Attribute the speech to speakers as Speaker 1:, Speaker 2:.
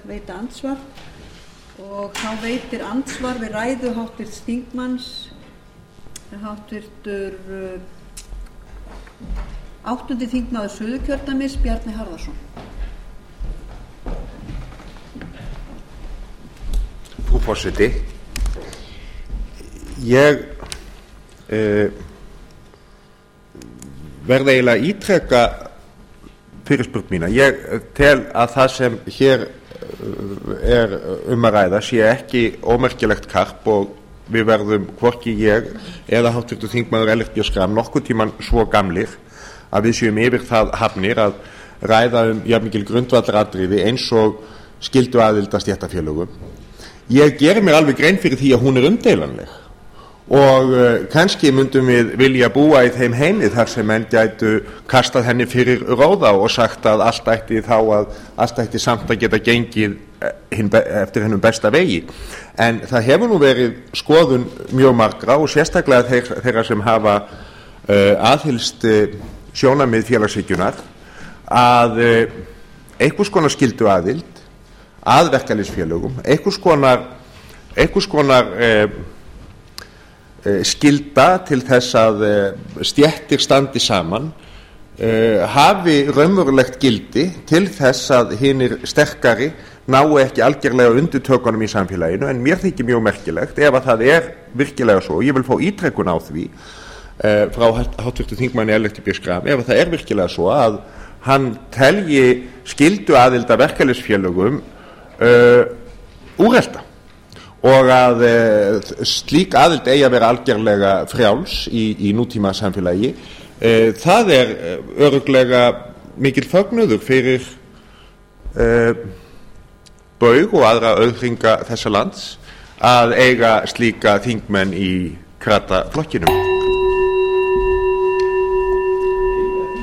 Speaker 1: veita andsvar og þá veitir andsvar við ræðu háttvirts þingmanns háttvirtur 8. þingmaður Suðurkjördæmis Bjarni Harðarson.
Speaker 2: Frú forseti, ég verð eiginlega að ítreka fyrirspurn mína. Ég tel að það sem hér er að ræða sé ekki ómerkilegt karp og við verðum hvorki ég eða háttvirtur þingmaður Ellert B. Schram nokkurn tímann svo gamlir að við séum yfir það hafnir að ræða jafnmikil grundvallaratriði eins og skylduaðild að stéttarfélögum. Ég geri mér alveg grein fyrir því að hún er umdeilanleg og kannski myndum við vilja búa í þeim heimi þar sem menn gætu kastað henni fyrir róða og sagt að allt ætti samt að geta gengið eftir hennum besta vegi. En það hefur nú verið skoðun mjög margra og sérstaklega þeirra sem hafa aðhylst sjónarmið félagshyggjunnar að einhvers konar skylduaðild að verkalýðsfélögum, einhvers konar skylda til þess að stéttir standi saman hafi raunverulegt gildi til þess að hinir sterkari nái ekki algerlega undir tökunum í samfélaginu, en mér þykir mjög merkilegt ef að það er virkilega svo, ég vil fá ítrekkun á því frá háttvirtur þingmanni Ellerti B. Schram, ef að það er virkilega svo að hann telji skylduaðild að verkalýðsfélögum úrelta og að slík aðild eigi að vera algerlega frjáls í nútíma samfélagi. Það er örugglega mikill fögnuður fyrir Baug og aðra auðhringa þessa lands að eiga slíka þingmenn í krata flokkinum.